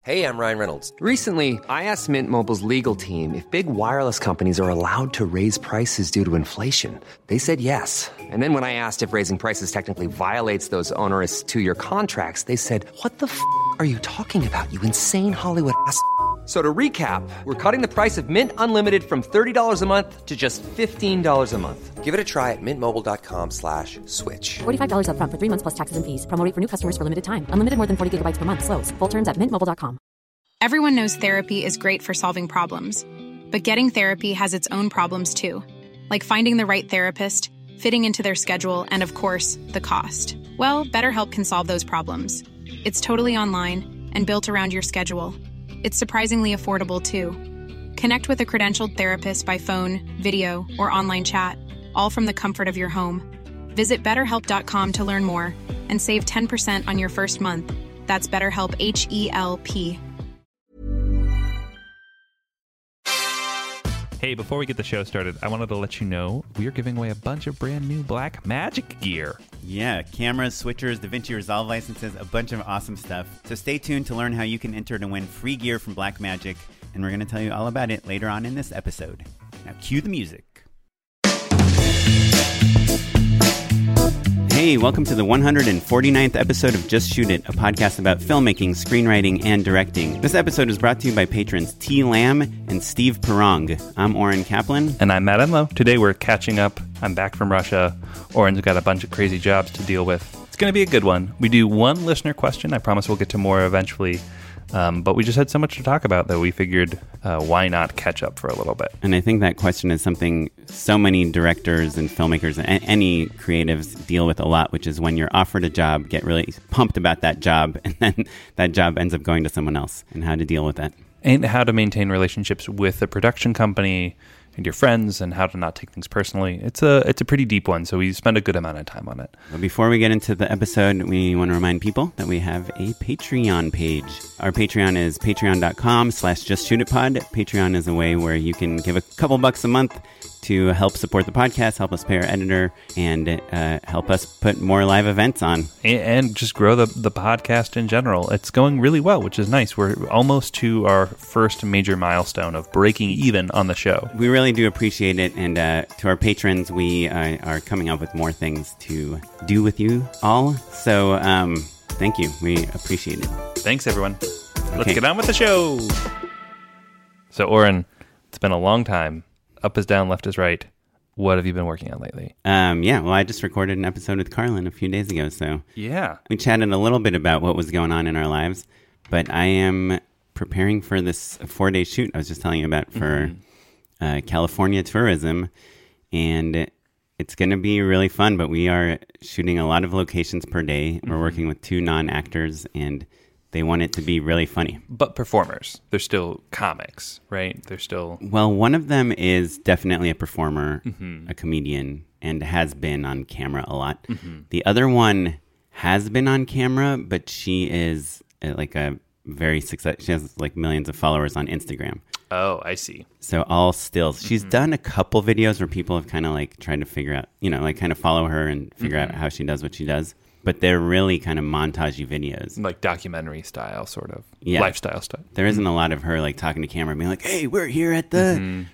Hey, I'm Ryan Reynolds. Recently, I asked Mint Mobile's legal team if big wireless companies are allowed to raise prices due to inflation. They said yes. And then when I asked if raising prices technically violates those onerous two-year contracts, they said, "What the f*** are you talking about, you insane Hollywood ass?" So to recap, we're cutting the price of Mint Unlimited from $30 a month to just $15 a month. Give it a try at mintmobile.com/switch. $45 up front for 3 months plus taxes and fees. Promo rate for new customers for limited time. Unlimited more than 40 gigabytes per month. Slows full terms at mintmobile.com. Everyone knows therapy is great for solving problems. But getting therapy has its own problems too. Like finding the right therapist, fitting into their schedule, and of course, the cost. Well, BetterHelp can solve those problems. It's totally online and built around your schedule. It's surprisingly affordable, too. Connect with a credentialed therapist by phone, video, or online chat, all from the comfort of your home. Visit BetterHelp.com to learn more and save 10% on your first month. That's BetterHelp, H-E-L-P. Hey, before we get the show started, I wanted to let you know we are giving away a bunch of brand new Blackmagic gear. Yeah, cameras, switchers, DaVinci Resolve licenses, a bunch of awesome stuff. So stay tuned to learn how you can enter to win free gear from Blackmagic, and we're going to tell you all about it later on in this episode. Now cue the music. Hey, welcome to the 149th episode of Just Shoot It, a podcast about filmmaking, screenwriting, and directing. This episode is brought to you by patrons T. Lamb and Steve Perong. I'm Oren Kaplan. And I'm Matt Enlow. Today we're catching up. I'm back from Russia. Oren's got a bunch of crazy jobs to deal with. It's going to be a good one. We do one listener question. I promise we'll get to more eventually. But we just had so much to talk about that we figured why not catch up for a little bit. And I think that question is something so many directors and filmmakers and any creatives deal with a lot, which is when you're offered a job, get really pumped about that job, and then that job ends up going to someone else, and how to deal with that. And how to maintain relationships with the production company and your friends, and how to not take things personally. It's a pretty deep one, so we spend a good amount of time on it. But before we get into the episode, we want to remind people that we have a Patreon page. Our Patreon is patreon.com/justshootitpod. Patreon is a way where you can give a couple bucks a month to help support the podcast, help us pay our editor, and help us put more live events on. And just grow the podcast in general. It's going really well, which is nice. We're almost to our first major milestone of breaking even on the show. We really do appreciate it, and to our patrons, we are coming up with more things to do with you all. So thank you. We appreciate it. Thanks, everyone. Let's get on with the show. So, Oren, it's been a long time. Up is down, left is right. What have you been working on lately? Well, I just recorded an episode with Carlin a few days ago, so yeah, we chatted a little bit about what was going on in our lives, but I am preparing for this 4-day shoot I was just telling you about for California tourism, and it's going to be really fun, but we are shooting a lot of locations per day. We're working with 2 non-actors, and they want it to be really funny. But performers. They're still comics, right? They're still... Well, one of them is definitely a performer, a comedian, and has been on camera a lot. The other one has been on camera, but she is like a very successful... She has like millions of followers on Instagram. Oh, I see. So all stills. She's done a couple videos where people have kind of like tried to figure out, like kind of follow her and figure out how she does what she does. But they're really kind of montagey videos. Like documentary style, sort of. Yeah. Lifestyle style. There isn't a lot of her like talking to camera, being like, hey, we're here at the,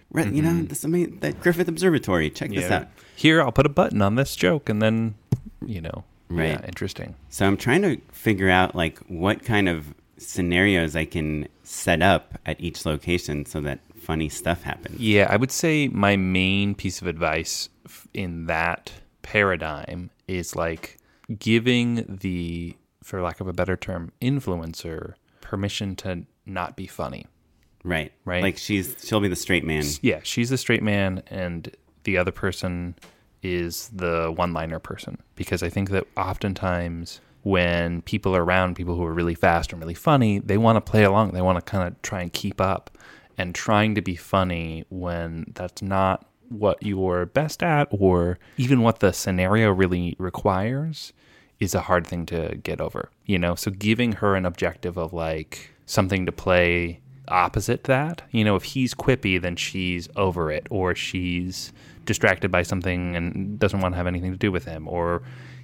that Griffith Observatory. Check this out. Here, I'll put a button on this joke, and then, Right. Yeah, interesting. So I'm trying to figure out like what kind of scenarios I can set up at each location so that funny stuff happens. Yeah, I would say my main piece of advice in that paradigm is like giving the, for lack of a better term, influencer permission to not be funny. Right. Right. Like she'll be the straight man. Yeah, she's the straight man, and the other person is the one-liner person. Because I think that oftentimes when people are around people who are really fast and really funny, they want to play along. They want to kind of try and keep up. And trying to be funny when that's not what you're best at, or even what the scenario really requires, is a hard thing to get over. So giving her an objective of like something to play opposite that, if he's quippy, then she's over it, or she's distracted by something and doesn't want to have anything to do with him, or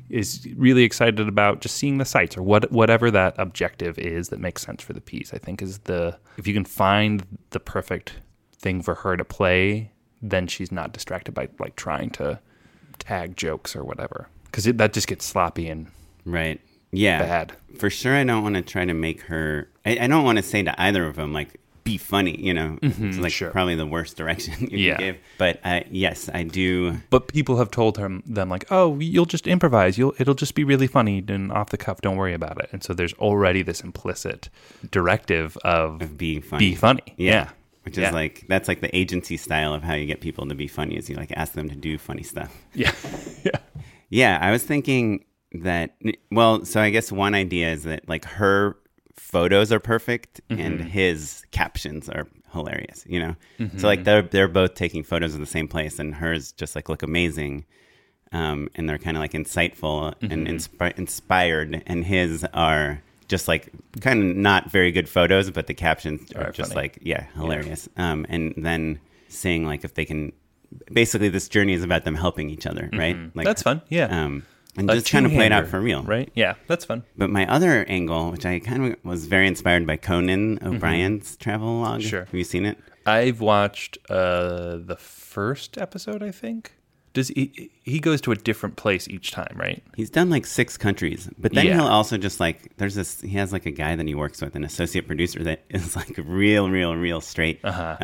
is really excited about just seeing the sights or whatever that objective is that makes sense for the piece. I think is if you can find the perfect thing for her to play, then she's not distracted by like trying to tag jokes or whatever, because that just gets sloppy and right. Yeah, bad. For sure. I don't want to try to make her. I don't want to say to either of them like be funny. It's like probably the worst direction you can give. But yes, I do. But people have told them like, oh, you'll just improvise. It'll just be really funny and off the cuff. Don't worry about it. And so there's already this implicit directive of being funny. Be funny. Yeah. Which is like, that's like the agency style of how you get people to be funny is you like ask them to do funny stuff. Yeah. Yeah. Yeah. I was thinking that, well, so I guess one idea is that like her photos are perfect and his captions are hilarious, So like they're both taking photos of the same place and hers just like look amazing. And they're kind of like insightful and inspired, and his are just like kind of not very good photos, but the captions are just funny. Like, hilarious. And then saying like if they can, basically this journey is about them helping each other, right? Like that's fun. Yeah. And just kind of play it out for real. Right? Yeah, that's fun. But my other angle, which I kind of was very inspired by Conan O'Brien's travel log. Sure. Have you seen it? I've watched the first episode, I think. Does he goes to a different place each time, right? He's done like 6 countries. But then he'll also just like, he has like a guy that he works with, an associate producer that is like a real straight,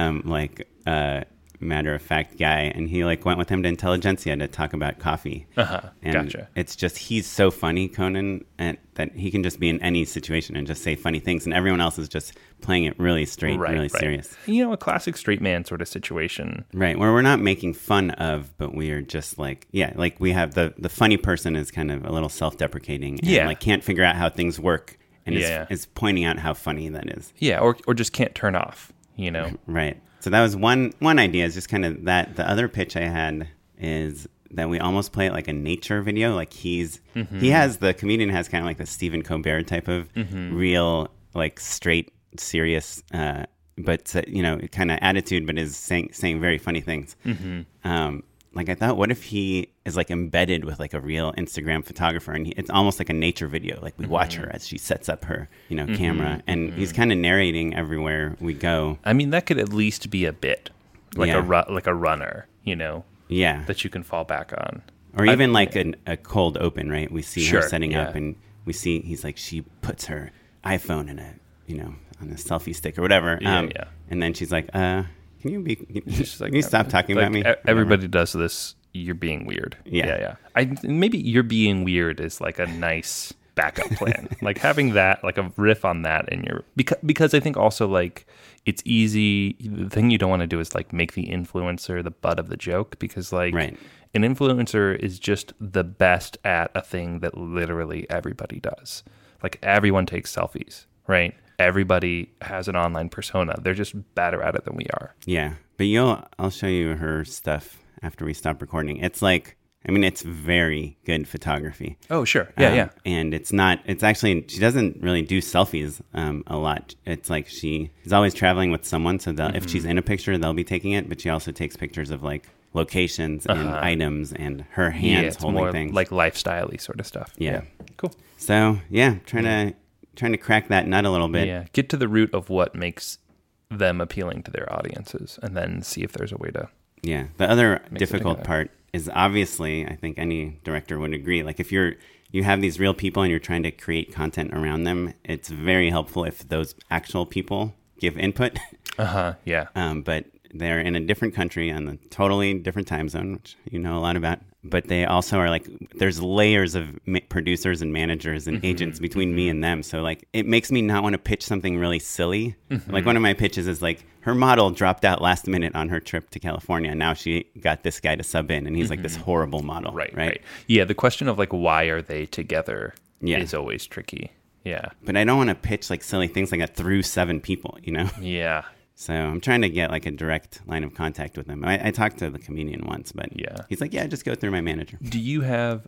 matter of fact guy, and he like went with him to Intelligentsia to talk about coffee. And gotcha. It's just he's so funny, Conan, and that he can just be in any situation and just say funny things, and everyone else is just playing it really straight, really serious. A classic straight man sort of situation, right? Where we're not making fun of, but we are just like, like we have the funny person is kind of a little self-deprecating, and like can't figure out how things work, and is pointing out how funny that is. Yeah, or just can't turn off, Right. So that was one idea, is just kind of that. The other pitch I had is that we almost play it like a nature video. Like the comedian has kind of like the Stephen Colbert type of real, like straight, serious, but kind of attitude, but is saying very funny things. Like I thought, what if he is like embedded with like a real Instagram photographer, and it's almost like a nature video. Like we watch her as she sets up her, camera, and he's kind of narrating everywhere we go. I mean, that could at least be a bit, like a runner, that you can fall back on, or even like a cold open. Right? We see her setting up, and we see he's like she puts her iPhone in on a selfie stick or whatever. And then she's like, Can you stop talking about me? Everybody does this. You're being weird. Yeah. Maybe you're being weird is like a nice backup plan. Like having that, like a riff on that in your because I think also like it's easy. The thing you don't want to do is like make the influencer the butt of the joke, because like an influencer is just the best at a thing that literally everybody does. Like everyone takes selfies, right? Everybody has an online persona. They're just better at it than we are. Yeah. But I'll show you her stuff after we stop recording. It's like, it's very good photography. Oh, sure. Yeah. And it's actually, she doesn't really do selfies a lot. It's like she is always traveling with someone. So if she's in a picture, they'll be taking it. But she also takes pictures of like locations and items and her hands holding more things. Like lifestyle-y sort of stuff. Yeah. Cool. So, trying to crack that nut a little bit. Yeah, get to the root of what makes them appealing to their audiences, and then see if there's a way to. Yeah, the other difficult part is obviously, I think any director would agree. Like if you have these real people and you're trying to create content around them, it's very helpful if those actual people give input. Yeah. But they're in a different country on a totally different time zone, which you know a lot about. But they also are like, there's layers of producers and managers and agents between me and them. So like, it makes me not want to pitch something really silly. Like one of my pitches is like, her model dropped out last minute on her trip to California. Now she got this guy to sub in, and he's like this horrible model. Right. Yeah. The question of like, why are they together is always tricky. Yeah. But I don't want to pitch like silly things like that through 7 people, Yeah. So I'm trying to get like a direct line of contact with him. I talked to the comedian once, but he's like, just go through my manager. Do you have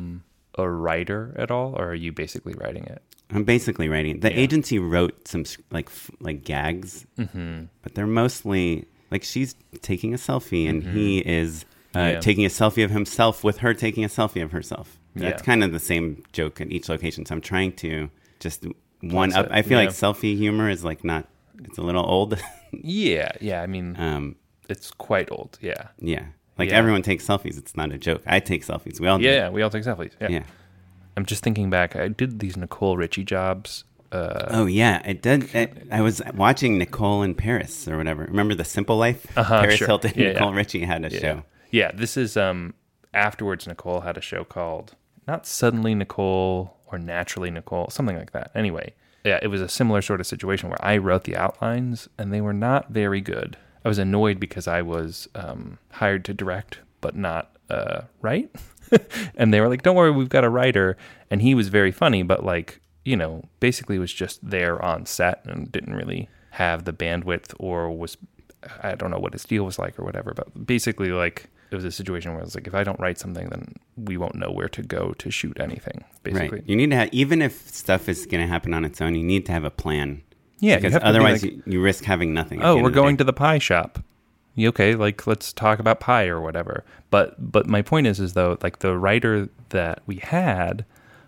a writer at all, or are you basically writing it? I'm basically writing it. The agency wrote some like gags, but they're mostly like she's taking a selfie and he is taking a selfie of himself with her taking a selfie of herself. That's Yeah. kind of the same joke at each location. So I'm trying to just one Plus up. it, I feel like yeah. selfie humor is like not, it's a little old. Yeah. I mean, it's quite old. Yeah. Yeah. Like Yeah. everyone takes selfies. It's not a joke. I take selfies. We all do. Yeah. We all take selfies. Yeah. Yeah. I'm just thinking back. I did these Nicole Richie jobs. Oh yeah, it did. I was watching Nicole in Paris or whatever. Remember The Simple Life? Paris sure. Hilton, Yeah, Nicole yeah. Richie had a show. Yeah. This is afterwards. Nicole had a show called not Suddenly Nicole or Naturally Nicole, something like that. Anyway, yeah, it was a similar sort of situation where I wrote the outlines and they were not very good. I was annoyed because I was hired to direct, but not write. And they were like, "Don't worry, we've got a writer," and he was very funny, but like, you know, basically was just there on set and didn't really have the bandwidth or was, I don't know what his deal was like or whatever, but basically like it was a situation where it's like, if I don't write something, then we won't know where to go to shoot anything, basically. Right. You need to have, even if stuff is going to happen on its own, you need to have a plan. Yeah, you Because have to be otherwise like, you risk having nothing. oh, we're going to the pie shop. Okay, like let's talk about pie or whatever. But my point is though, like the writer that we had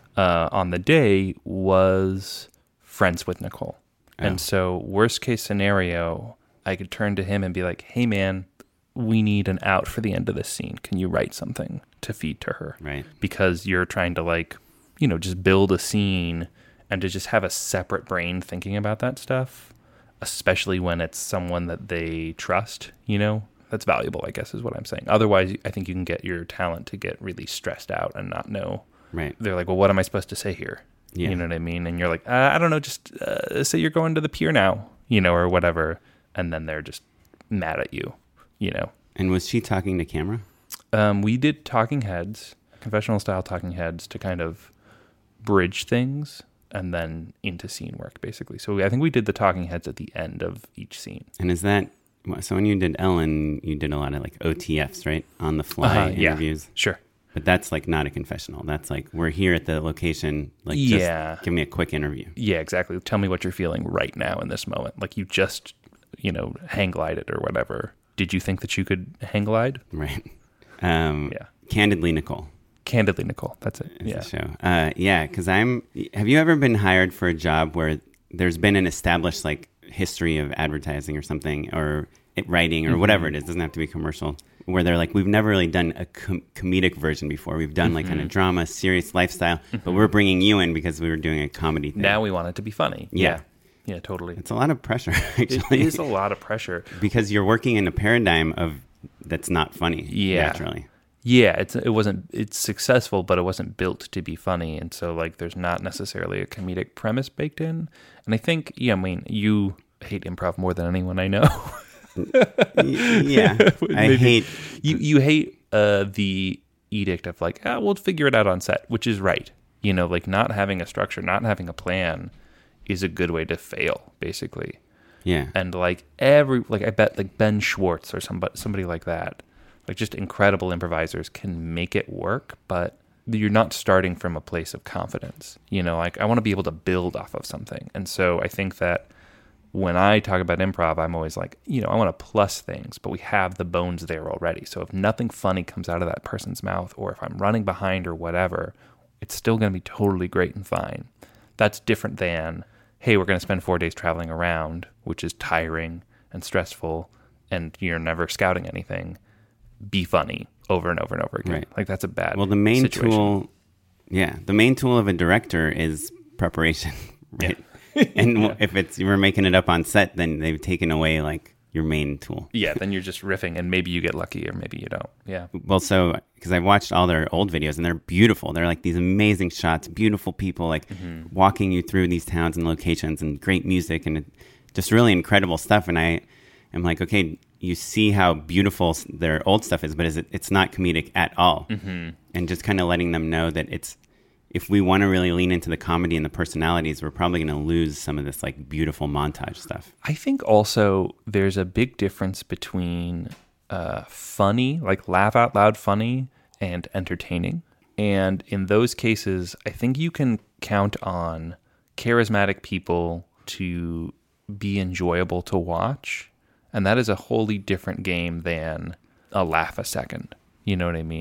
on the day was friends with Nicole. And so worst case scenario, I could turn to him and be like, "Hey man, we need an out for the end of this scene. Can you write something to feed to her?" Right. Because you're trying to like, you know, just build a scene and to just have a separate brain thinking about that stuff, especially when it's someone that they trust, you know, that's valuable, I guess is what I'm saying. Otherwise, I think you can get your talent to get really stressed out and not know. Right. They're like, well, what am I supposed to say here? Yeah. You know what I mean? And you're like, I don't know, just say you're going to the pier now, you know, or whatever. And then they're just mad at you, you know. And was she talking to camera? We did talking heads, confessional style talking heads to kind of bridge things and then into scene work, basically. So I think we did the talking heads at the end of each scene. And is that, so when you did Ellen, you did a lot of like OTFs, right? On the fly interviews. Yeah, sure. But that's like not a confessional. That's like, we're here at the location. Like, Yeah. just give me a quick interview. Yeah, exactly. Tell me what you're feeling right now in this moment. Like you just, you know, hang glided or whatever. Did you think that you could hang glide? Right. Yeah. Candidly, Nicole. Candidly, Nicole. That's it. Is Yeah. the show. Yeah, because have you ever been hired for a job where there's been an established like history of advertising or something, or writing or whatever it is? It doesn't have to be commercial. Where they're like, we've never really done a comedic version before. We've done like kind of drama, serious lifestyle, but we're bringing you in because we were doing a comedy thing. Now we want it to be funny. Yeah. Yeah, totally. It's a lot of pressure, It actually. is a lot of pressure. Because you're working in a paradigm of that's not funny, Yeah. naturally. Yeah, it's successful, but it wasn't built to be funny, and so like there's not necessarily a comedic premise baked in. And I think, yeah, I mean, you hate improv more than anyone I know. Yeah, I hate. You hate the edict of like, we'll figure it out on set, which is right. You know, like not having a structure, not having a plan is a good way to fail, basically. Yeah, And like I bet like Ben Schwartz or somebody like that, like just incredible improvisers can make it work, but you're not starting from a place of confidence. You know, like I want to be able to build off of something. And so I think that when I talk about improv, I'm always like, you know, I want to plus things, but we have the bones there already. So if nothing funny comes out of that person's mouth, or if I'm running behind or whatever, it's still going to be totally great and fine. That's different than, hey, we're going to spend 4 days traveling around, which is tiring and stressful, and you're never scouting anything. Be funny over and over and over again. Right. Like that's a bad well, the main situation. the main tool of a director is preparation, right? And if you were making it up on set, then they've taken away like your main tool. Yeah, then you're just riffing, and maybe you get lucky, or maybe you don't. Yeah. Well, so because I watched all their old videos and they're beautiful. They're like these amazing shots, beautiful people like walking you through these towns and locations, and great music and just really incredible stuff. And I am like, okay, you see how beautiful their old stuff is, but it's not comedic at all. And just kind of letting them know that if we want to really lean into the comedy and the personalities, we're probably going to lose some of this like beautiful montage stuff. I think also there's a big difference between funny, like laugh out loud funny, and entertaining. And in those cases, I think you can count on charismatic people to be enjoyable to watch. And that is a wholly different game than a laugh a second. You know what I mean?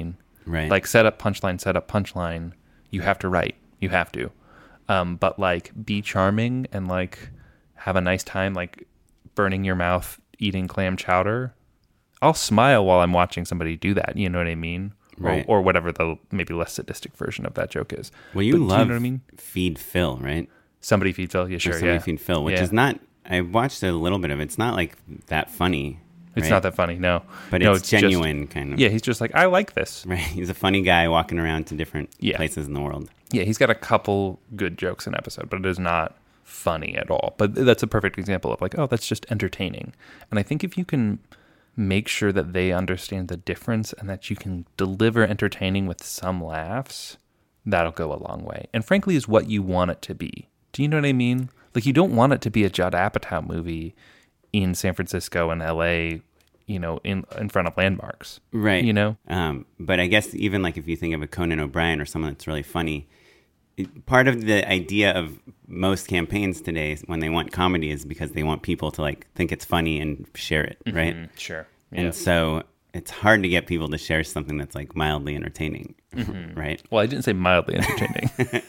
Right. Like set up, punchline. You have to write. You have to. But like be charming and like have a nice time, like burning your mouth eating clam chowder. I'll smile while I'm watching somebody do that. You know what I mean? Right. Or whatever the maybe less sadistic version of that joke is. Well, you But love do you know what I mean? Feed Phil, right? Somebody feed Phil. Yeah, sure. Or Somebody Yeah. Feed Phil, which Yeah. is not. I watched a little bit of it. It's not like that funny. It's right? not that funny. No. But No, it's just- genuine, kind of. Yeah, he's just like, I like this. Right. He's a funny guy walking around to different Yeah. places in the world. Yeah, he's got a couple good jokes an episode, but it is not funny at all. But that's a perfect example of like, oh, that's just entertaining. And I think if you can make sure that they understand the difference and that you can deliver entertaining with some laughs, that'll go a long way. And frankly, is what you want it to be. Do you know what I mean? Like, you don't want it to be a Judd Apatow movie in San Francisco and LA, you know, in front of landmarks. Right. You know? But I guess even like if you think of a Conan O'Brien or someone that's really funny, part of the idea of most campaigns today when they want comedy is because they want people to like think it's funny and share it, right? Sure. And so it's hard to get people to share something that's like mildly entertaining, right? Well, I didn't say mildly entertaining.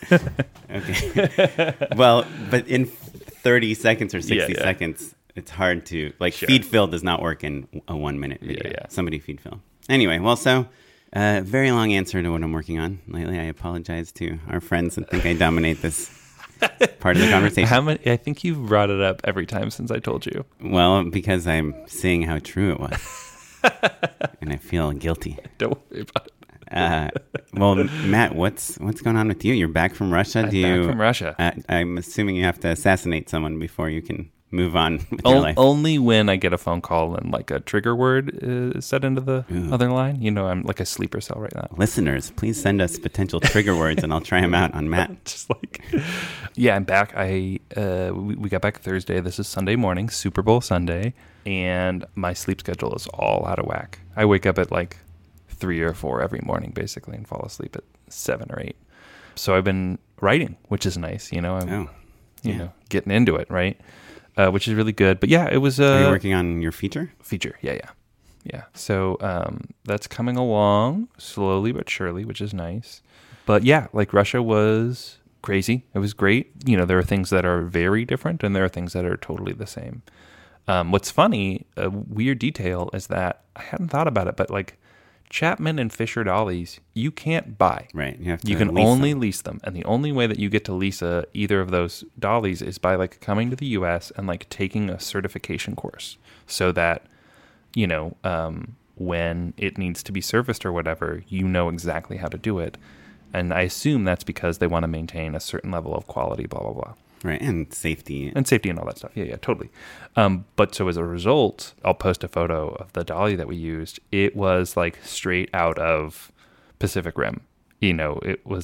Okay. Well, but in 30 seconds or 60 Yeah. seconds, it's hard to like Sure. Feed Phil does not work in a 1 minute video. Yeah. Somebody feed Phil. Anyway, well, so very long answer to what I'm working on lately. I apologize to our friends that think I dominate this part of the conversation. How many? I think you've brought it up every time since I told you. Well, because I'm seeing how true it was. And I feel guilty. Don't worry about it. Well, Matt, what's going on with you? You're back from Russia. I'm back from Russia. I'm assuming you have to assassinate someone before you can move on with your life. Only when I get a phone call and like a trigger word is set into the other line. You know, I'm like a sleeper cell right now. Listeners, please send us potential trigger words, and I'll try them out on Matt. Just like, yeah, I'm back. We got back Thursday. This is Sunday morning, Super Bowl Sunday, and my sleep schedule is all out of whack. I wake up at like 3 or 4 every morning, basically, and fall asleep at 7 or 8. So I've been writing, which is nice. You know, I'm you know, getting into it, right? Which is really good. But yeah, it was Are you working on your feature? feature. Yeah. So that's coming along slowly but surely, which is nice. But yeah, like Russia was crazy. It was great. You know, there are things that are very different and there are things that are totally the same. What's funny, a weird detail is that I hadn't thought about it, but like Chapman and Fisher dollies, you can't buy. Right. You can only lease them. And the only way that you get to lease either of those dollies is by like coming to the US and like taking a certification course so that, you know, when it needs to be serviced or whatever, you know exactly how to do it. And I assume that's because they want to maintain a certain level of quality, blah, blah, blah. Right. And safety. And safety and all that stuff. Yeah, totally. But so as a result, I'll post a photo of the dolly that we used. It was like straight out of Pacific Rim. You know,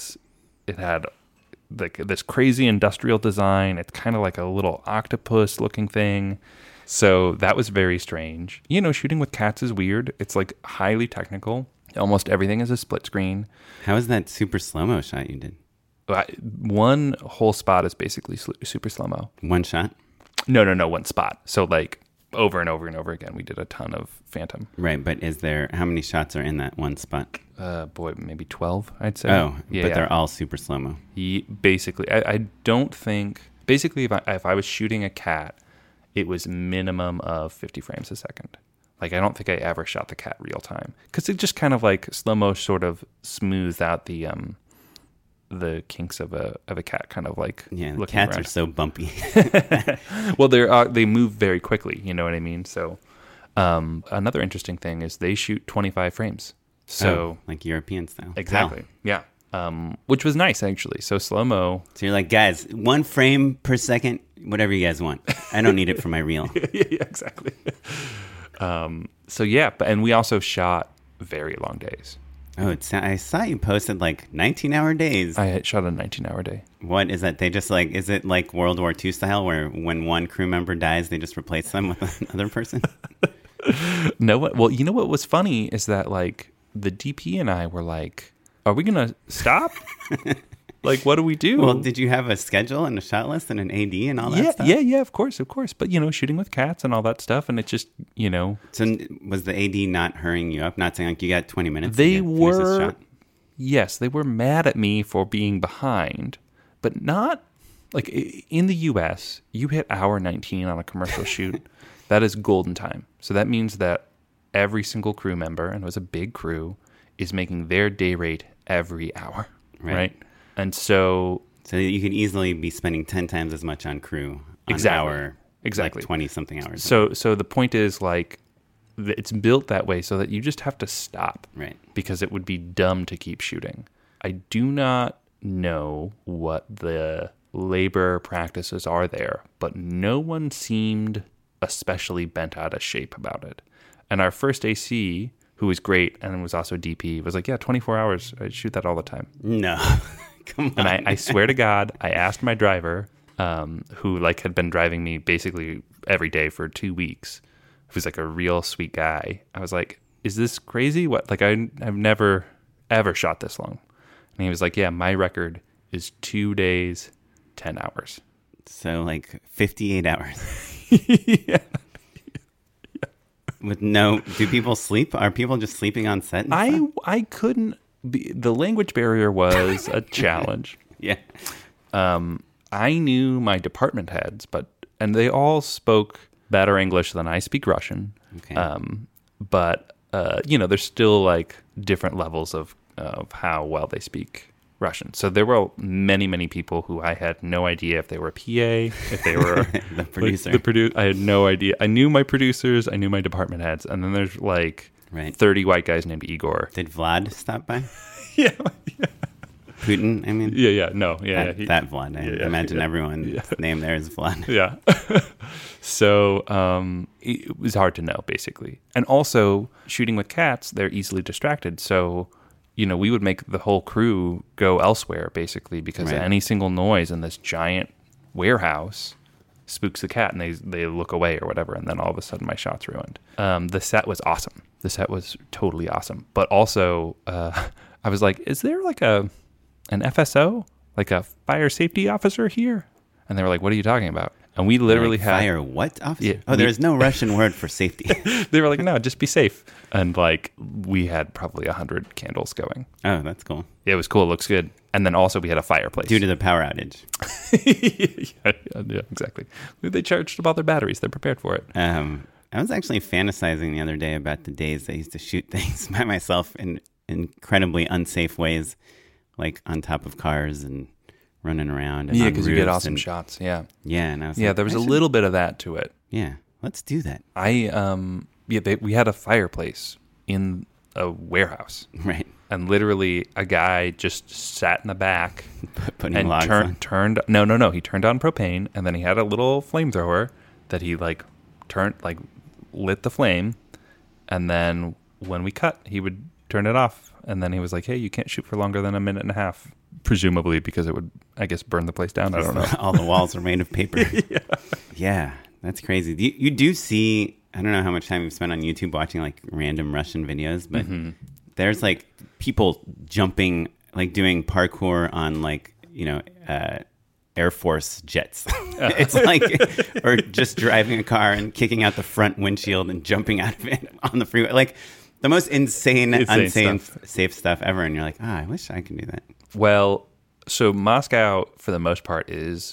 it had like this crazy industrial design. It's kind of like a little octopus looking thing. So that was very strange. You know, shooting with cats is weird. It's like highly technical. Almost everything is a split screen. How was that super slow-mo shot you did? One whole spot is basically super slow-mo. One shot? No, one spot. So like over and over and over again, we did a ton of Phantom. Right, but how many shots are in that one spot? Boy, maybe 12, I'd say. Oh, but they're all super slow-mo. Basically, I don't think, basically if I was shooting a cat, it was minimum of 50 frames a second. Like, I don't think I ever shot the cat real time. Because it just kind of like slow-mo sort of smoothed out the kinks of a cat, kind of like the cats around. are so bumpy. Well, they move very quickly. You know what I mean? So another interesting thing is they shoot 25 frames. So like European style. Exactly. Wow. Yeah. Which was nice actually. So slow-mo. So you're like, guys, 1 frame per second, whatever you guys want. I don't need it for my reel. yeah, exactly. So yeah, and we also shot very long days. Oh, I saw you posted like 19-hour days. I had shot a 19-hour day. What is that? They just like, is it like World War II style where when one crew member dies, they just replace them with another person? No, well, you know what was funny is that like the DP and I were like, are we going to stop? Like, what do we do? Well, did you have a schedule and a shot list and an AD and all that stuff? Yeah, of course. But, shooting with cats and all that stuff. And it just, So was the AD not hurrying you up? Not saying like you got 20 minutes They to finish this were, shot? yes, they were mad at me for being behind, but not, like, in the U.S., you hit hour 19 on a commercial shoot. That is golden time. So that means that every single crew member, and it was a big crew, is making their day rate every hour, right? And so you could easily be spending 10 times as much on crew on hour, exactly, like 20-something hours. So the point is, like, it's built that way so that you just have to stop, right? Because it would be dumb to keep shooting. I do not know what the labor practices are there, but no one seemed especially bent out of shape about it. And our first AC, who was great and was also DP, was like, yeah, 24 hours. I shoot that all the time. No. Come on. And I swear to God, I asked my driver, who like had been driving me basically every day for 2 weeks, who's like a real sweet guy. I was like, is this crazy? What? Like, I've never, ever shot this long. And he was like, yeah, my record is 2 days, 10 hours. So like 58 hours. Yeah. With do people sleep? Are people just sleeping on set? I couldn't be, the language barrier was a challenge. Yeah. I knew my department heads, and they all spoke better English than I speak Russian. Okay. But there's still like different levels of how well they speak Russian. So there were many, many people who I had no idea if they were a PA, if they were the producer. I had no idea. I knew my producers, I knew my department heads, and then there's like 30 white guys named Igor. Did Vlad stop by? Yeah. Putin, I mean? Yeah, no. Yeah. That Vlad. I imagine everyone's name there is Vlad. Yeah. So it was hard to know, basically. And also, shooting with cats, they're easily distracted. So, we would make the whole crew go elsewhere, basically, because any single noise in this giant warehouse spooks the cat, and they look away or whatever, and then all of a sudden my shot's ruined. The set was awesome. The set was totally awesome. But also, I was like, is there like an FSO, like a fire safety officer here? And they were like, what are you talking about? And we literally had... Fire what officer? Yeah, there's no Russian word for safety. They were like, no, just be safe. And like, we had probably 100 candles going. Oh, that's cool. Yeah, it was cool. It looks good. And then also we had a fireplace. Due to the power outage. yeah, exactly. They charged up all their batteries. They're prepared for it. I was actually fantasizing the other day about the days I used to shoot things by myself in incredibly unsafe ways, like on top of cars and running around. And because you get awesome shots. Yeah. Yeah. And I was there was a little bit of that to it. Yeah. Let's do that. We had a fireplace in a warehouse. Right. And literally a guy just sat in the back Putting and logs on. turned no, he turned on propane, and then he had a little flamethrower that he lit the flame, and then when we cut, he would turn it off, and then he was like, hey, you can't shoot for longer than a minute and a half, presumably because it would, I guess, burn the place down. I don't know. All the walls are made of paper. Yeah, that's crazy. You do see, I don't know how much time you've spent on YouTube watching like random Russian videos, but there's like people jumping, like doing parkour on like, Air Force jets. It's like, or just driving a car and kicking out the front windshield and jumping out of it on the freeway. Like the most insane safe stuff ever. And you're like, I wish I could do that. Well, so Moscow, for the most part, is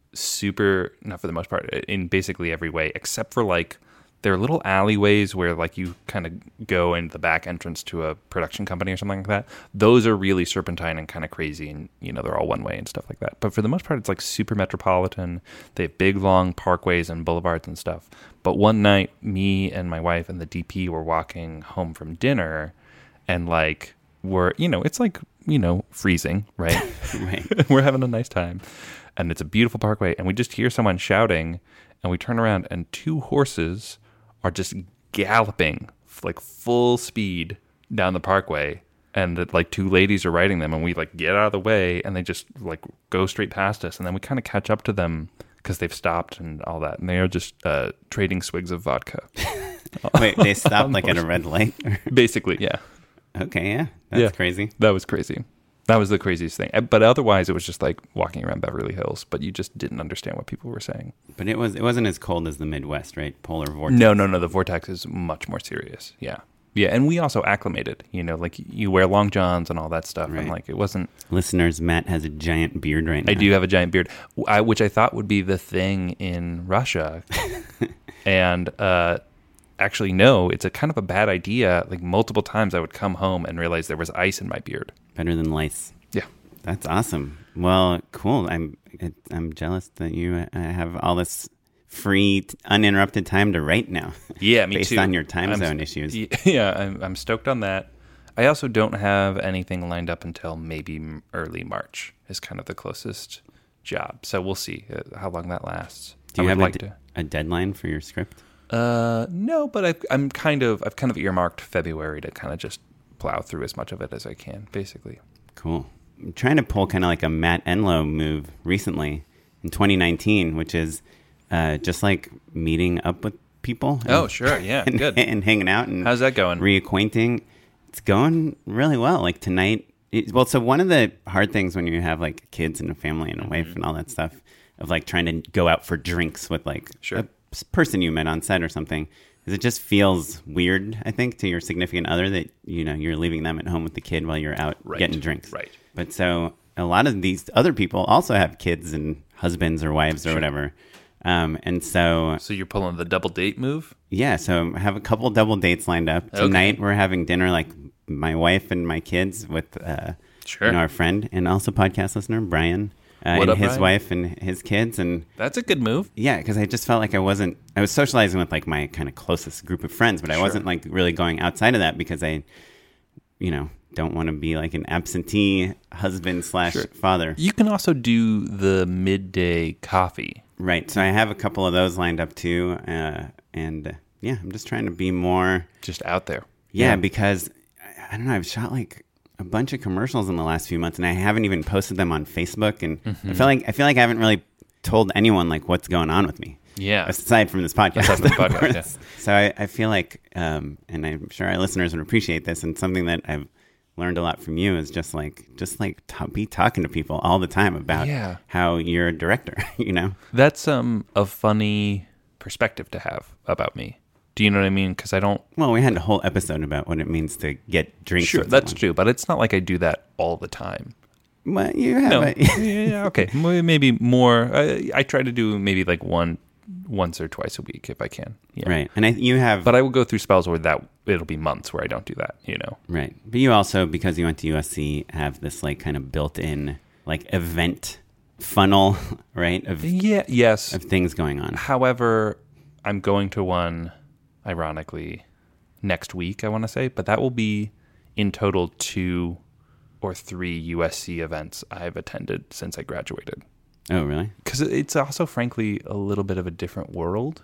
not for the most part, in basically every way, except for like, there are little alleyways where like you kind of go into the back entrance to a production company or something like that. Those are really serpentine and kind of crazy, and they're all one way and stuff like that. But for the most part, it's like super metropolitan. They have big long parkways and boulevards and stuff. But one night, me and my wife and the DP were walking home from dinner, and like it's like freezing, right? Right. We're having a nice time, and it's a beautiful parkway, and we just hear someone shouting, and we turn around, and two horses are just galloping like full speed down the parkway, and that like two ladies are riding them, and we like get out of the way, and they just like go straight past us, and then we kind of catch up to them because they've stopped and all that, and they are just trading swigs of vodka. Wait, they stopped like at a red light? Basically, yeah. Okay, yeah, that's crazy. That was crazy. That was the craziest thing. But otherwise, it was just like walking around Beverly Hills, but you just didn't understand what people were saying. But it wasn't as cold as the Midwest, right? Polar vortex. No. The vortex is much more serious. Yeah. Yeah, and we also acclimated, like you wear long johns and all that stuff. Right. And like it wasn't... Listeners, Matt has a giant beard right now. I do have a giant beard, which I thought would be the thing in Russia. And actually, no, it's a kind of a bad idea. Like multiple times I would come home and realize there was ice in my beard. Better than lice. Yeah. That's awesome. Well, cool. I'm jealous that you have all this free, uninterrupted time to write now. Yeah, me based too. on your time zone issues. Yeah, I'm stoked on that. I also don't have anything lined up until maybe early March is kind of the closest job. So we'll see how long that lasts. Do you have a deadline for your script? No, but I've kind of earmarked February to kind of just plow through as much of it as I can, basically. Cool. I'm trying to pull kind of like a Matt Enlow move recently in 2019, which is just like meeting up with people. Oh, sure. Yeah, good. And hanging out. And how's that going? Reacquainting. It's going really well. Like tonight. So one of the hard things when you have like kids and a family and a wife and all that stuff of like trying to go out for drinks with like a person you met on set or something is it just feels weird, I think, to your significant other that, you're leaving them at home with the kid while you're out getting drinks. Right. But so a lot of these other people also have kids and husbands or wives or whatever. And so you're pulling the double date move? Yeah. So I have a couple double dates lined up. Tonight we're having dinner, like my wife and my kids with our friend and also podcast listener, Brian. And his Brian? wife and his kids. And that's a good move. Yeah, because I just felt like I was socializing with like my kind of closest group of friends, but I wasn't like really going outside of that because I, don't want to be like an absentee husband / father. You can also do the midday coffee. Right. So I have a couple of those lined up too. And I'm just trying to be more just out there. Yeah, because I don't know, I've shot like a bunch of commercials in the last few months and I haven't even posted them on Facebook. And I feel like I haven't really told anyone like what's going on with me. Yeah. Aside from this podcast. Aside from the podcast, yeah. So I feel like, and I'm sure our listeners would appreciate this, and something that I've learned a lot from you is just be talking to people all the time about how you're a director, That's a funny perspective to have about me. Do you know what I mean? Because I don't... Well, we had a whole episode about what it means to get drinks. Sure, that's true, but it's not like I do that all the time. Well, you have yeah, okay. Maybe more. I try to do maybe like once or twice a week if I can. Yeah. Right. And you have... But I will go through spells where it'll be months where I don't do that, Right. But you also, because you went to USC, have this like kind of built-in like event funnel, right? Yes. Of things going on. However, I'm going to one, ironically, next week, I want to say. But that will be in total 2 or 3 USC events I've attended since I graduated. Oh, really? Because it's also, frankly, a little bit of a different world,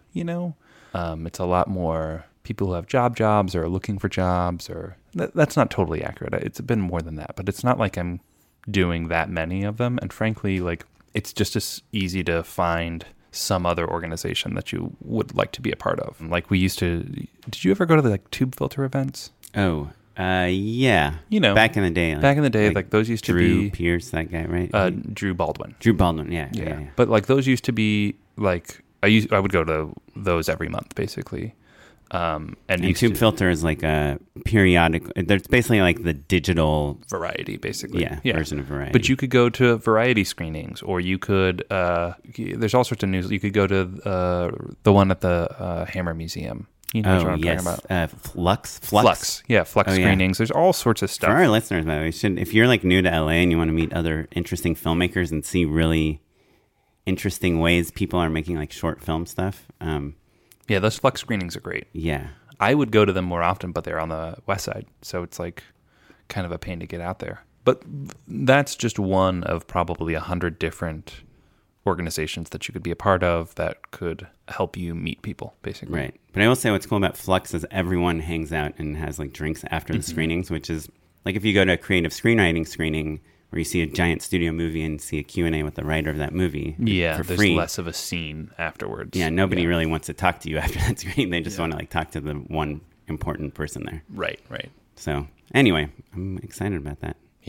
It's a lot more people who have jobs or are looking for jobs. Or that's not totally accurate. It's been more than that. But it's not like I'm doing that many of them. And frankly, like it's just as easy to find some other organization that you would like to be a part of. Like we used to... Did you ever go to the like Tube Filter events? Oh, yeah. Back in the day. Like those used to be... Drew Pierce, that guy, right? Drew Baldwin. Drew Baldwin, yeah. But like those used to be like... I would go to those every month, basically. And Tube Filter is like a periodic... There's basically like the digital... Variety, basically. Yeah, version of Variety. But you could go to Variety screenings, or you could... there's all sorts of news. You could go to the one at the Hammer Museum. You know what I'm talking about. Flux. Yeah, Flux screenings. There's all sorts of stuff. For our listeners, by the way, if you're like new to LA and you want to meet other interesting filmmakers and see really interesting ways people are making like short film stuff. Yeah, those Flux screenings are great. Yeah. I would go to them more often, but they're on the west side. So it's like kind of a pain to get out there. But that's just one of probably 100 different organizations that you could be a part of that could help you meet people, basically. Right. But I will say what's cool about Flux is everyone hangs out and has like drinks after the screenings, which is like if you go to a creative screenwriting screening where you see a giant studio movie and see a Q&A with the writer of that movie for there's free. Less of a scene afterwards. Yeah, nobody really wants to talk to you after that screening. They just want to like talk to the one important person there. Right. So anyway, I'm excited about that. Yeah.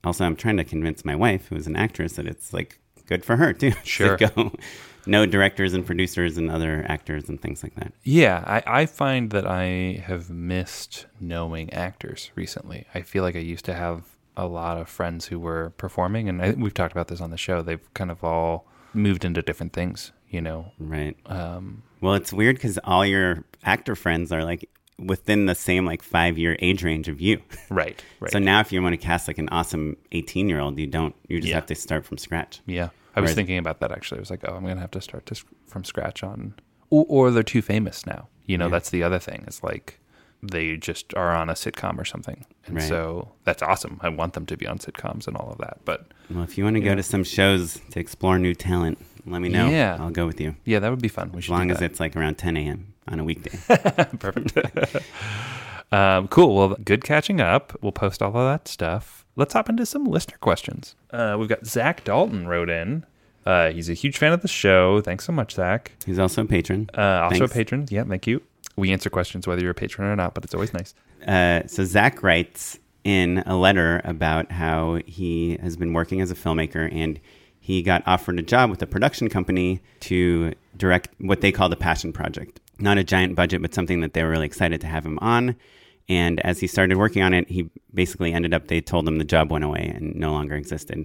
also I'm trying to convince my wife, who is an actress, that it's like good for her too. Sure. To go know directors and producers and other actors and things like that. Yeah, I find that I have missed knowing actors recently. I feel like I used to have a lot of friends who were performing, and we've talked about this on the show. They've kind of all moved into different things, you know. Right. Well, it's weird because all your actor friends are like within the same like 5-year age range of you. Right. So now if you want to cast like an awesome 18-year-old, you just have to start from scratch. Yeah. I was thinking about that actually. I was like, oh, I'm going to have to start from scratch on, or they're too famous now. You know, that's the other thing. It's like they just are on a sitcom or something. And so that's awesome. I want them to be on sitcoms and all of that. But well, if you want to go to some shows to explore new talent, let me know. Yeah. I'll go with you. Yeah, that would be fun. As long as it's like around 10 a.m. on a weekday. Perfect. Cool. Well, good catching up. We'll post all of that stuff. Let's hop into some listener questions. We've got Zach Dalton wrote in. He's a huge fan of the show. Thanks so much, Zach. He's also a patron. A patron. Yeah, thank you. We answer questions whether you're a patron or not, but it's always nice. So Zach writes in a letter about how he has been working as a filmmaker and he got offered a job with a production company to direct what they call the passion project. Not a giant budget, but something that they were really excited to have him on. And as he started working on it, he basically they told him the job went away and no longer existed.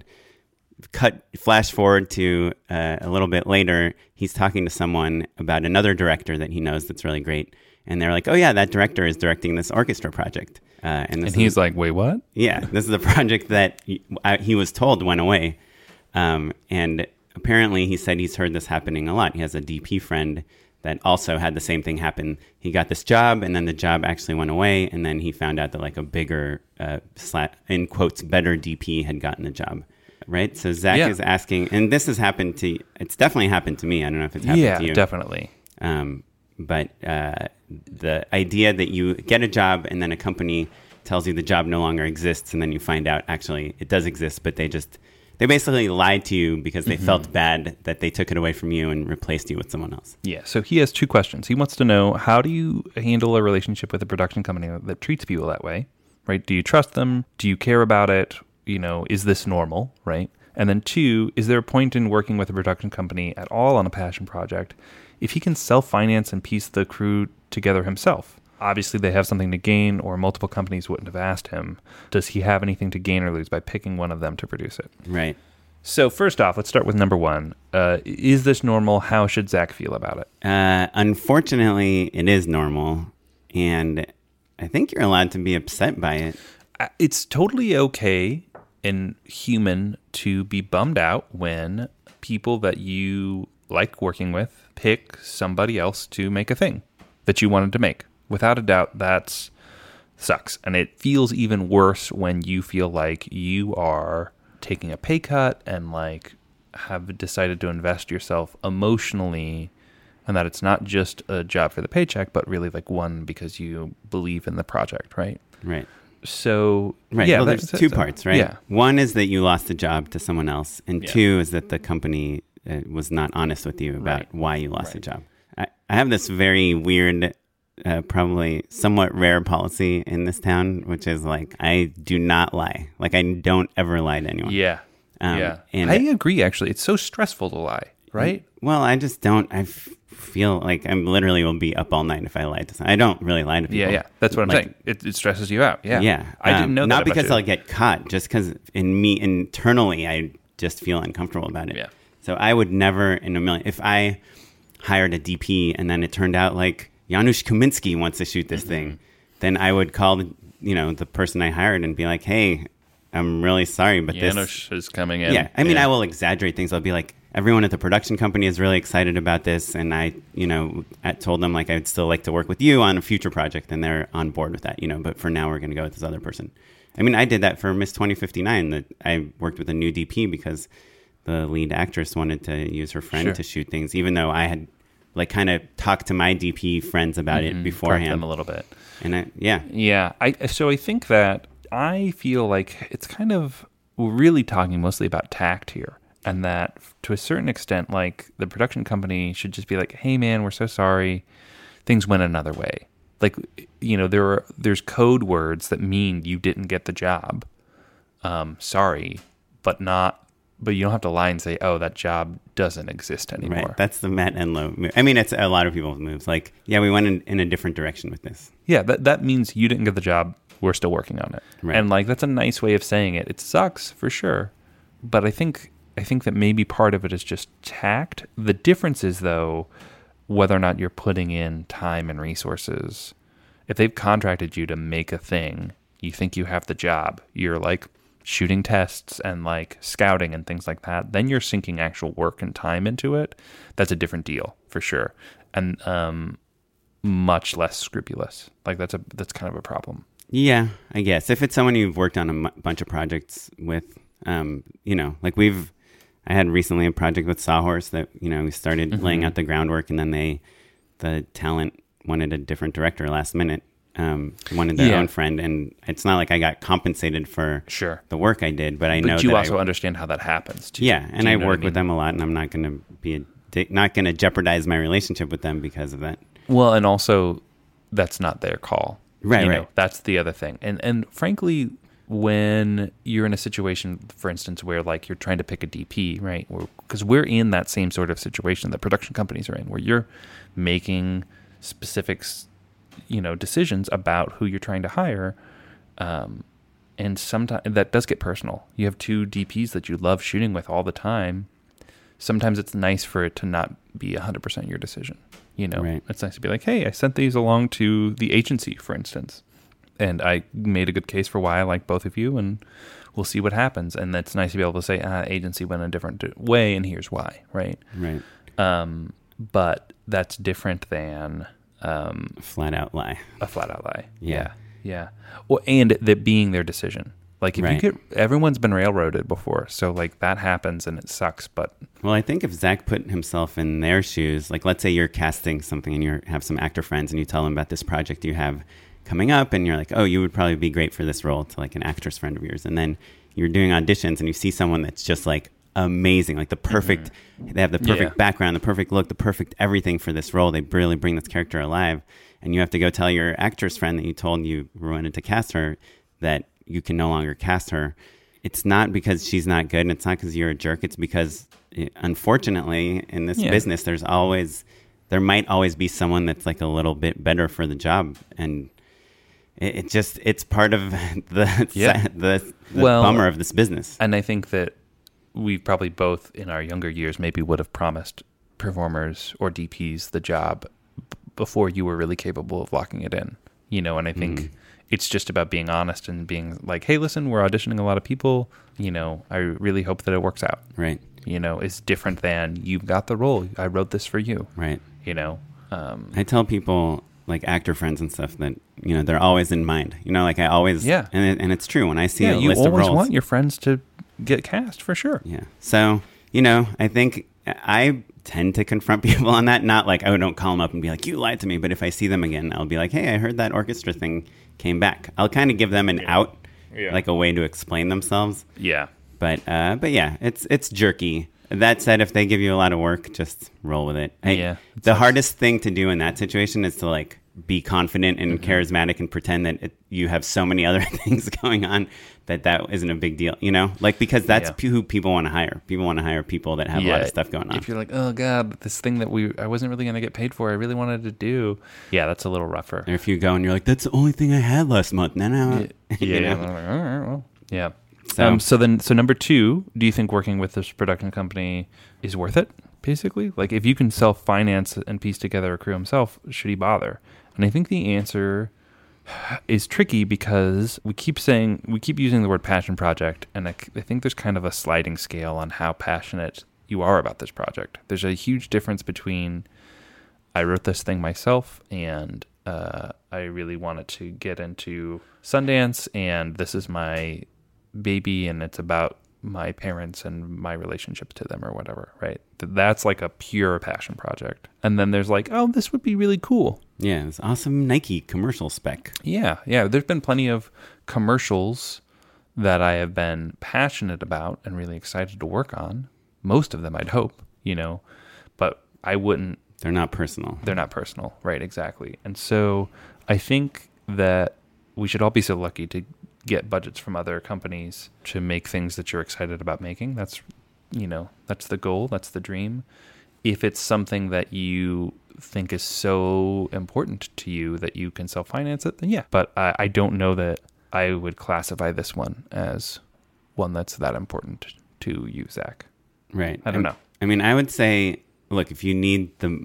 Flash forward to a little bit later, he's talking to someone about another director that he knows that's really great. And they're like, oh yeah, that director is directing this orchestra project. And he's like, wait, what? Yeah, this is a project that he was told went away. And apparently he said he's heard this happening a lot. He has a DP friend that also had the same thing happen. He got this job, and then the job actually went away, and then he found out that like a bigger, in quotes, better DP had gotten the job, right? So Zach is asking, and this has happened it's definitely happened to me. I don't know if it's happened to you. Yeah, definitely. But the idea that you get a job, and then a company tells you the job no longer exists, and then you find out actually it does exist, but they basically lied to you because they felt bad that they took it away from you and replaced you with someone else. Yeah, so he has 2 questions. He wants to know, how do you handle a relationship with a production company that treats people that way, right? Do you trust them? Do you care about it? You know, is this normal, right? And then 2, is there a point in working with a production company at all on a passion project if he can self-finance and piece the crew together himself? Obviously, they have something to gain, or multiple companies wouldn't have asked him. Does he have anything to gain or lose by picking one of them to produce it? Right. So first off, let's start with number 1. Is this normal? How should Zach feel about it? Unfortunately, it is normal, and I think you're allowed to be upset by it. It's totally okay and human to be bummed out when people that you like working with pick somebody else to make a thing that you wanted to make. Without a doubt, that sucks. And it feels even worse when you feel like you are taking a pay cut and like have decided to invest yourself emotionally, and that it's not just a job for the paycheck, but really like one because you believe in the project, right? Right. So, right. Yeah, well, there's 2 parts, right? Yeah. One is that you lost the job to someone else, and 2 is that the company was not honest with you about why you lost the job. I have this very weird, probably somewhat rare policy in this town, which is like, I do not lie. Like, I don't ever lie to anyone. Yeah. And I agree, actually. It's so stressful to lie, right? Well, I just don't. I feel like I literally will be up all night if I lie to someone. I don't really lie to people. Yeah. That's what I'm saying. It stresses you out. Yeah. Yeah. I didn't know that. Not because I'll get caught, just because internally, I just feel uncomfortable about it. Yeah. So I would never in a million, if I hired a DP and then it turned out like Janusz Kaminski wants to shoot this thing, then I would call the person I hired and be like, hey, I'm really sorry, but Janusz is coming in. Yeah. I mean, I will exaggerate things. I'll be like, everyone at the production company is really excited about this. And I told them like, I'd still like to work with you on a future project, and they're on board with that, but for now we're going to go with this other person. I mean, I did that for Miss 2059, that I worked with a new DP because the lead actress wanted to use her friend to shoot things, even though I had like kind of talked to my DP friends about it beforehand. Them a little bit. And So I think that I feel like it's kind of, we're really talking mostly about tact here. And that to a certain extent, like the production company should just be like, hey man, we're so sorry. Things went another way. Like, there's code words that mean you didn't get the job. sorry, but you don't have to lie and say, oh, that job doesn't exist anymore. Right. That's the Matt Enlow move. I mean, it's a lot of people's moves. Like, yeah, we went in a different direction with this. Yeah, that means you didn't get the job. We're still working on it. Right. And like, that's a nice way of saying it. It sucks for sure. But I think that maybe part of it is just tact. The difference is, though, whether or not you're putting in time and resources. If they've contracted you to make a thing, you think you have the job, you're like shooting tests and like scouting and things like that, then you're sinking actual work and time into it. That's a different deal for sure. And much less scrupulous. Like that's kind of a problem. Yeah, I guess. If it's someone you've worked on a bunch of projects with, like I had recently a project with Sawhorse that, we started laying out the groundwork, and then the talent wanted a different director last minute, wanted their own friend. And it's not like I got compensated for the work I did, but know that you also understand how that happens too. Yeah, and I work with them a lot, and I'm not going to be not going to jeopardize my relationship with them because of that. Well, and also that's not their call. Right. That's the other thing. And frankly, when you're in a situation, for instance, where like you're trying to pick a DP, right? Because we're in that same sort of situation that production companies are in, where you're making specific, decisions about who you're trying to hire. And sometimes that does get personal. You have two DPs that you love shooting with all the time. Sometimes it's nice for it to not be 100% your decision. Right. It's nice to be like, hey, I sent these along to the agency, for instance, and I made a good case for why I like both of you, and we'll see what happens. And that's nice to be able to say, agency went a different way, and here's why, right? Right. But that's different than a flat out lie. A flat out lie. Yeah. Yeah. Well, and that being their decision. Like if everyone's been railroaded before, so like that happens and it sucks. But well, I think if Zach put himself in their shoes, like let's say you're casting something and you have some actor friends and you tell them about this project you have coming up, and you're like, oh, you would probably be great for this role, to like an actress friend of yours, and then you're doing auditions and you see someone that's just like amazing, like the perfect, they have the perfect background, the perfect look, the perfect everything for this role. They really bring this character alive, and you have to go tell your actress friend that you told you wanted to cast her that you can no longer cast her. It's not because she's not good, and it's not because you're a jerk. It's because, unfortunately, in this business, there might always be someone that's like a little bit better for the job, and it's part of the bummer of this business. And I think that we probably both in our younger years maybe would have promised performers or DPs the job before you were really capable of locking it in, and I think it's just about being honest and being like, hey, listen, we're auditioning a lot of people, I really hope that it works out. Right. It's different than you've got the role. I wrote this for you. Right. I tell people, like actor friends and stuff, that, they're always in mind, like I always, and it's true when I see a list of roles. You always want your friends to get cast for sure. Yeah. So, I think I tend to confront people on that. Not like, oh, don't call them up and be like, you lied to me. But if I see them again, I'll be like, hey, I heard that orchestra thing came back. I'll kind of give them an out, like a way to explain themselves. Yeah. But yeah, it's jerky. That said, if they give you a lot of work, just roll with it. The hardest thing to do in that situation is to like be confident and charismatic and pretend that you have so many other things going on that isn't a big deal, because that's who people want to hire. People want to hire people that have a lot of stuff going on. If you're like, oh God, this thing that I wasn't really going to get paid for, I really wanted to do. Yeah, that's a little rougher. Or if you go and you're like, that's the only thing I had last month. No. Yeah. All right, well, yeah. So number 2, do you think working with this production company is worth it? Basically, like if you can self-finance and piece together a crew himself, should he bother? And I think the answer is tricky because we keep using the word passion project, and I think there's kind of a sliding scale on how passionate you are about this project. There's a huge difference between I wrote this thing myself and I really wanted to get into Sundance, and this is my baby, and it's about my parents and my relationships to them or whatever, right? That's like a pure passion project. And then there's like, oh, this would be really cool. Yeah, it's awesome Nike commercial spec. Yeah. There's been plenty of commercials that I have been passionate about and really excited to work on. Most of them, I'd hope, but I wouldn't. They're not personal. Right, exactly. And so I think that we should all be so lucky to get budgets from other companies to make things that you're excited about making. That's the goal. That's the dream. If it's something that you think is so important to you that you can self-finance it, then yeah. But I don't know that I would classify this one as one that's that important to you, Zach. Right. I don't know. I mean, I would say, look, if you need the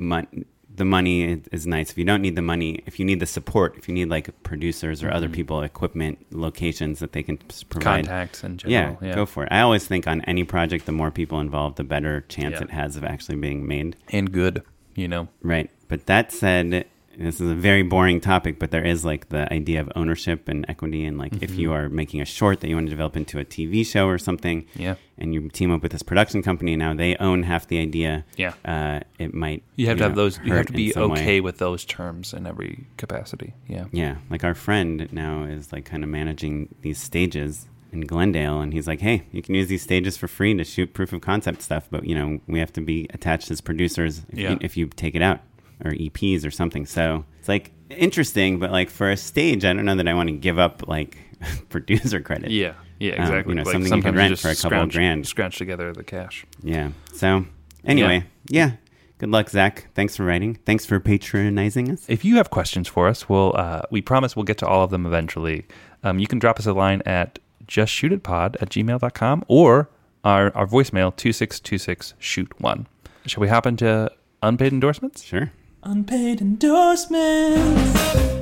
money is nice. If you don't need the money, if you need the support, if you need like producers or other people, equipment, locations that they can provide. Contacts in general. Yeah, go for it. I always think on any project, the more people involved, the better chance it has of actually being made. And good, Right. But that said, this is a very boring topic, but there is like the idea of ownership and equity. And like if you are making a short that you want to develop into a TV show or something, and you team up with this production company, now they own half the idea. It might. You have to have those. You have to be okay way. with those terms in every capacity. Yeah. Yeah. Like our friend now is like kind of managing these stages in Glendale, and he's like, hey, you can use these stages for free to shoot proof of concept stuff, but we have to be attached as producers if you take it out, or EPs or something. So it's like interesting, but like for a stage, I don't know that I want to give up like producer credit. Yeah, exactly. Like something you can rent for a couple of grand. Scrounge together the cash. Yeah. So anyway, good luck, Zach. Thanks for writing. Thanks for patronizing us. If you have questions for us, we promise we'll get to all of them eventually. You can drop us a line at justshootitpod@gmail.com or our voicemail 2626-SHOOT1. Shall we hop into unpaid endorsements? Sure. Unpaid endorsements.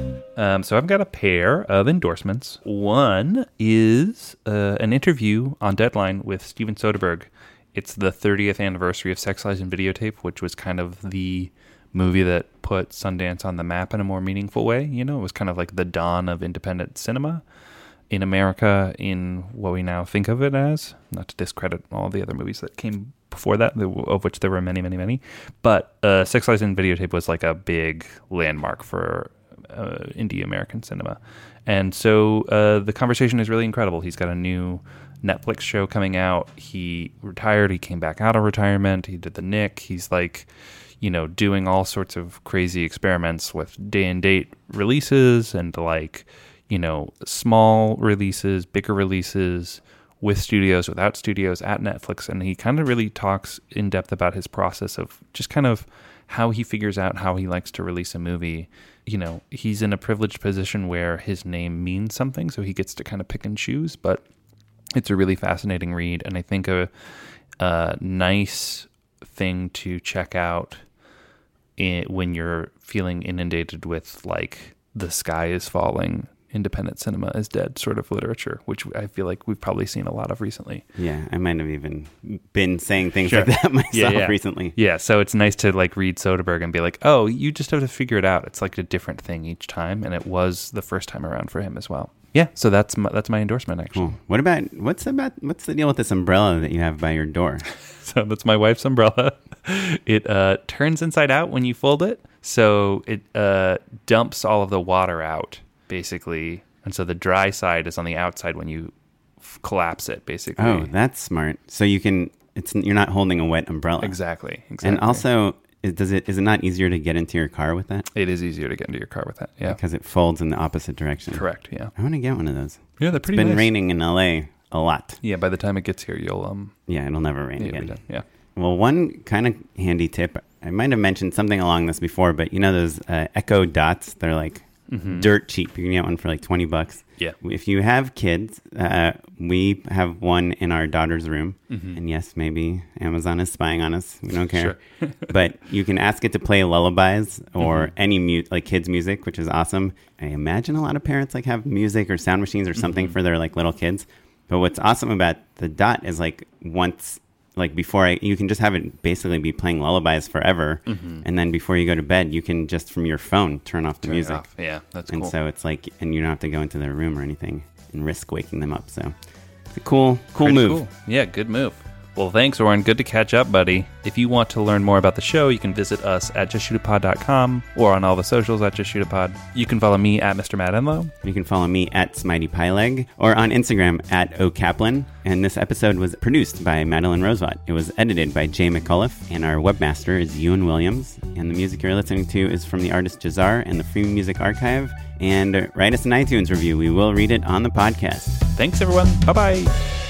So I've got a pair of endorsements. One is an interview on Deadline with Steven Soderbergh. It's the 30th anniversary of Sex, Lies, and Videotape, which was kind of the movie that put Sundance on the map in a more meaningful way. It was kind of like the dawn of independent cinema in America in what we now think of it as, not to discredit all the other movies that came before that, of which there were many, many, many. But Sex, Lies, and Videotape was like a big landmark for indie American cinema. And so the conversation is really incredible. He's got a new Netflix show coming out. He retired. He came back out of retirement. He did the Nick. He's like, doing all sorts of crazy experiments with day and date releases and like, small releases, bigger releases, with studios, without studios, at Netflix. And he kind of really talks in depth about his process of just kind of how he figures out how he likes to release a movie. He's in a privileged position where his name means something, so he gets to kind of pick and choose. But it's a really fascinating read, and I think a nice thing to check out when you're feeling inundated with like the sky is falling, independent cinema is dead sort of literature, which I feel like we've probably seen a lot of recently. Yeah, I might have even been saying things like that myself recently. Yeah, so it's nice to like read Soderbergh and be like, oh, you just have to figure it out. It's like a different thing each time, and it was the first time around for him as well. Yeah, so that's my endorsement actually. Cool. What's the deal with this umbrella that you have by your door? So that's my wife's umbrella. It turns inside out when you fold it, so it dumps all of the water out, basically, and so the dry side is on the outside when you collapse it, basically. Oh, that's smart. So you're not holding a wet umbrella. Exactly. And also, is it not easier to get into your car with that? It is easier to get into your car with that. Yeah, because it folds in the opposite direction. Correct. Yeah. I want to get one of those. Yeah, they're pretty. It's been nice. raining in LA a lot. Yeah, by the time it gets here, you'll Yeah, it'll never rain again. Yeah. Well, one kind of handy tip. I might have mentioned something along this before, but those Echo Dots? They're like dirt cheap. You can get one for like $20. Yeah. If you have kids, we have one in our daughter's room. And yes, maybe Amazon is spying on us. We don't care. Sure. But you can ask it to play lullabies or any like kids music, which is awesome. I imagine a lot of parents like have music or sound machines or something for their like little kids. But what's awesome about the Dot is like you can just have it basically be playing lullabies forever. And then before you go to bed, you can just from your phone turn off the music. Yeah, that's cool. cool. And so it's like, and you don't have to go into their room or anything and risk waking them up. So it's a cool move. Cool. Yeah, good move. Well, thanks, Oren. Good to catch up, buddy. If you want to learn more about the show, you can visit us at justshootitpod.com or on all the socials at justshootitpod. You can follow me at Mr. Matt Enlow. You can follow me at SmiteyPyleg or on Instagram at OKaplan. And this episode was produced by Madeline Rosevot. It was edited by Jay McCullough, and our webmaster is Ewan Williams. And the music you're listening to is from the artist Jazar and the Free Music Archive. And write us an iTunes review. We will read it on the podcast. Thanks, everyone. Bye-bye.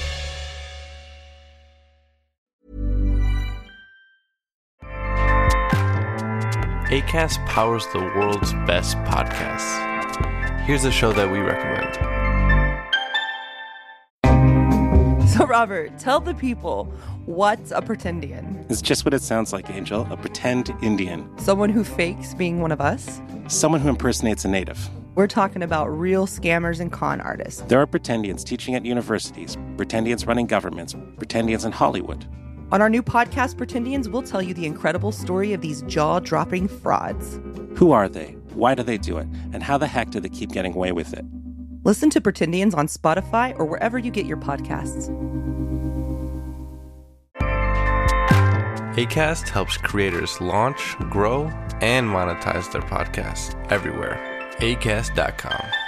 Acast powers the world's best podcasts. Here's a show that we recommend. So, Robert, tell the people, what's a pretendian? It's just what it sounds like, Angel. A pretend Indian. Someone who fakes being one of us? Someone who impersonates a native. We're talking about real scammers and con artists. There are pretendians teaching at universities, pretendians running governments, pretendians in Hollywood. On our new podcast, Pretendians, we'll tell you the incredible story of these jaw-dropping frauds. Who are they? Why do they do it? And how the heck do they keep getting away with it? Listen to Pretendians on Spotify or wherever you get your podcasts. Acast helps creators launch, grow, and monetize their podcasts everywhere. Acast.com.